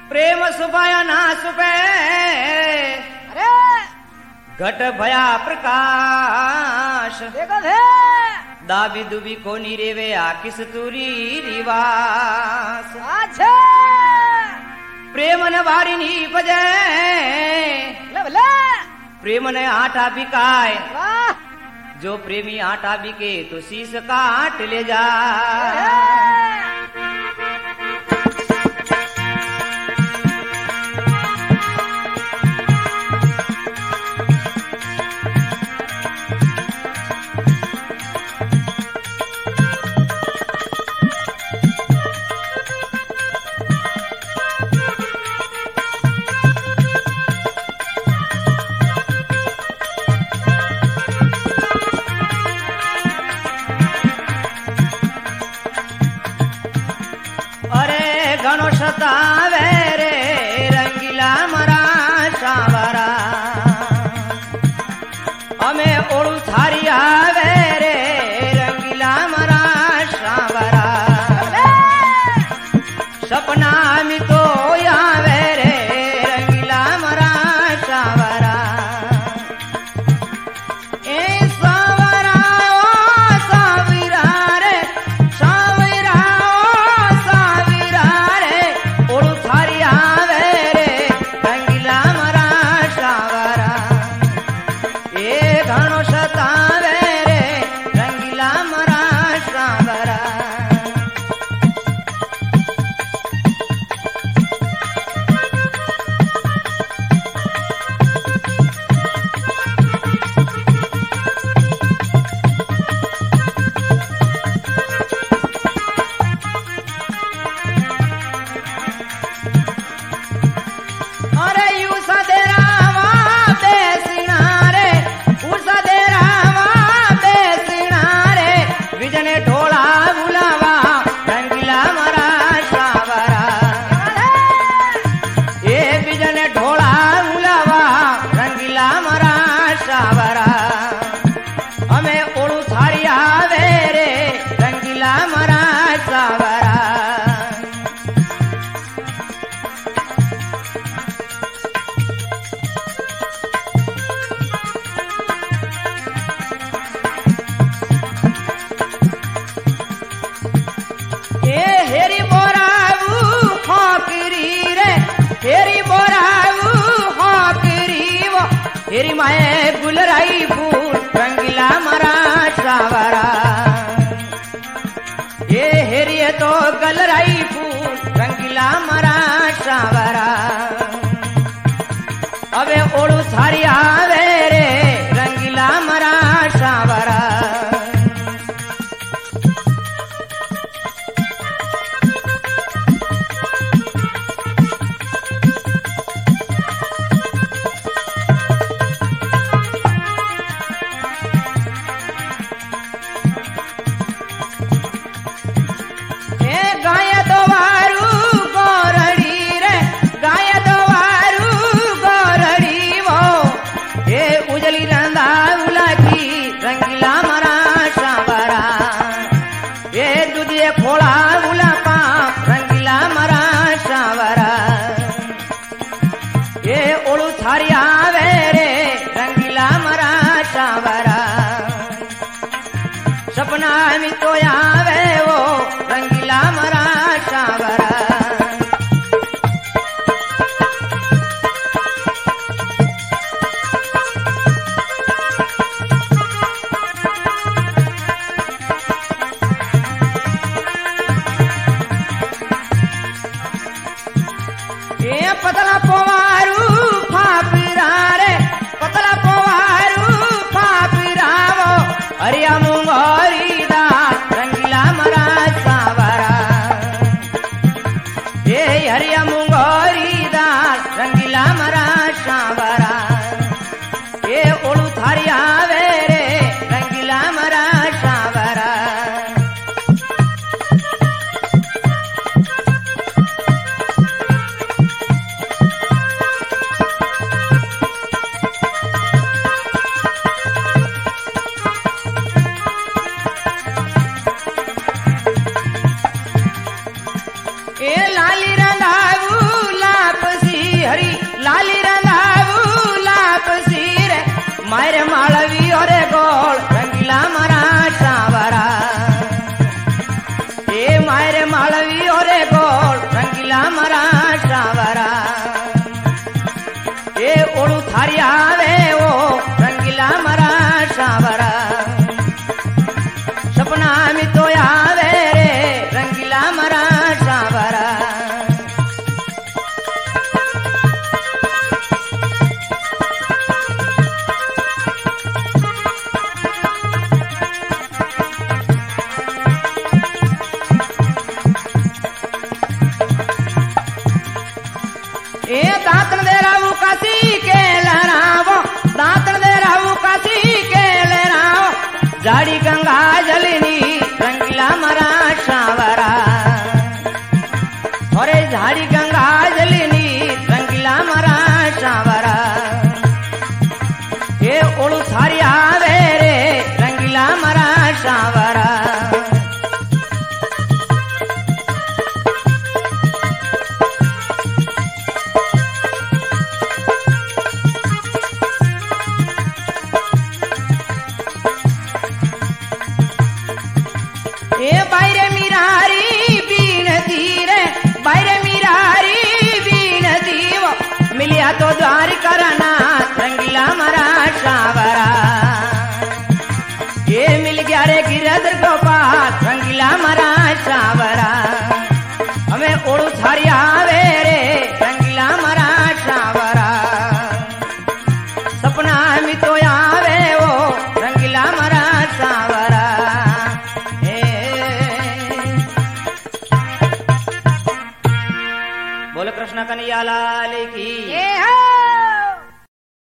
प्रेम सुभाया ना सुपे अरे घट भया प्रकाश देखो थे दाबी दुबी कोनी रेवे आकिस तुरी रिवास अच्छा प्रेम ने वाड़ी नी बजे ले ले प्रेम ने आटा बिकाए वाह जो प्रेमी आटा बिके तो शीश काट ले जा घणो सतावे रे रंगीला मरा सावरा अमे ओळू थारी आवे रे रंगीला मरा सावरा सपना मी तो आवे रे रंगीला मरा सावरा ए सावरा ओ सावरा रे सावरा हेरी माए गुलराई फूल रंगीला मरा सावरा ये हेरी है तो गलराई फूल रंगीला मरा सावरा अबे ओळू थारी आवे रे रंगीला मरा सावरा रंगीला मरा सावरा ये दुधिये खोला गुला पाप रंगीला मरा सावरा ये ओळू थारी आवे रे रंगीला मरा सावरा सपना मी तो आवे वो रंगीला मरा सावरा पतला पोवारू फापिरा रे पतला पोवारू फापिरा वो हरिया मुंगोरी दा रंगीला मरा सावरा ये हरिया मुंगोरी दा रंगीला मरा सावरा ये ओळू थारी आवे रे रंगीला मरा सावरा ए लाली रंगाऊ ला लाली रंगाऊ लाप सिर मारे मालवी और गोल रंगीला मारा सावरा ए मारे मालवी और गोल रंगीला मारा सावरा ए ओळू थारी आवे ओ रंगीला मारा सावरा सपना में तो आवे रे रंगीला मारा सावरा ए दातन दे राहू काशी के लहरावो दातन दे राहू काशी के लहरावो झाड़ी गंगा जलनी रंगीला मरा सावरा और झाड़ी गंगा जलनी रंगीला मरा सावरा ये ओळू थारी आवे रे रंगीला मरा सावरा ए बायरे मिरारी बीन धीरे बायरे मिरारी बीन दीव मिलिया तो द्वार करना रंगीला मरा सावरा ये मिल गया रे गिरधर गोपाल रंगीला मरा सावरा हमें ओळू थारी आवे रे रंगीला मरा सावरा सपना में तो आवे ओ रंगीला मरा सावरा बोल कृष्ण कन्हैया लाल की।